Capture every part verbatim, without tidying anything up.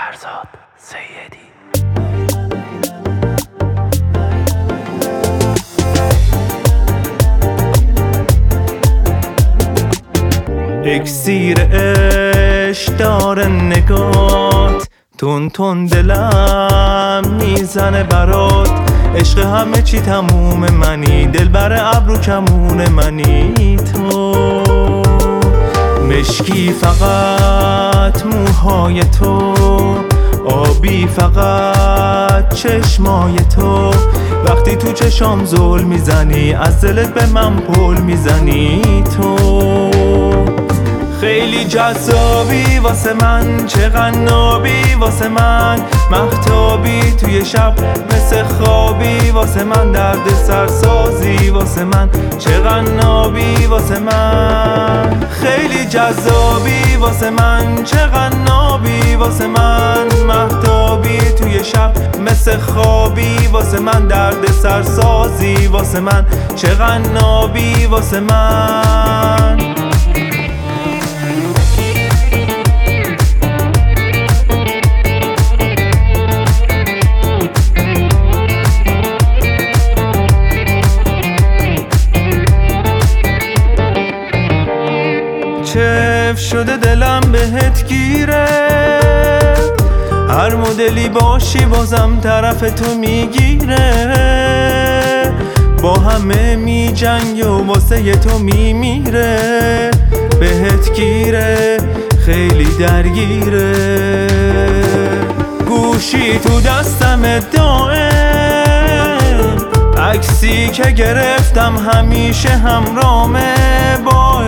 فرزاد سیدی. اکسیر عشق داره نگات، تون تون دلم میزنه برات. عشق همه چی تموم منی، دل بر ابرو کمون منی. تو مشکی فقط موهای تو، آبی فقط چشمای تو. وقتی تو چشام زل میزنی، از دلت به من پل میزنی. تو خیلی جذابی واسه من، چقدر نابی واسه من. مهتابی توی شب مثل خوابی واسه من. درد سرسازی واسه من، چقدر نابی واسه من. خیلی جذابی واسه من، چقدر نابی واسه من. مهتابی توی شب مثل خوابی واسه من. درد سرسازی واسه من، چقدر نابی واسه من. چف شده دلم بهت گیره، هر مدلی باشی بازم طرف تو میگیره. با همه می جنگ و واسه تو میمیره. بهت گیره خیلی درگیره. گوشی تو دستم دائم، عکسی که گرفتم همیشه همرامه. با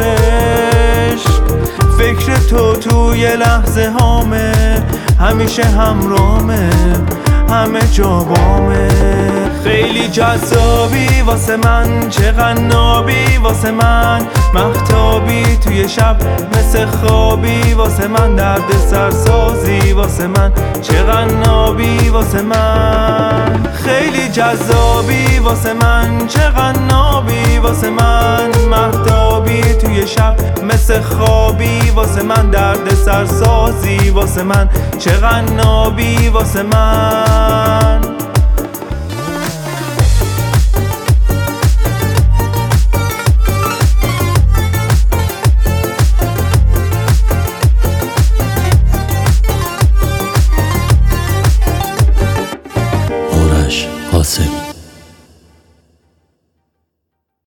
فکر تو توی لحظه هامه، همیشه همرامه، همه جا بامه. خیلی جذابی واسه من، چقدر نابی واسه من. مهتابی توی شب مثل خوابی واسه من. درد سرسازی واسه من، چقدر نابی واسه من. خیلی جذابی واسه من، چقدر نابی واسه من. مهتابی توی شب مثل خوابی واسه من. درد سرسازی واسه من، چقدر نابی واسه من.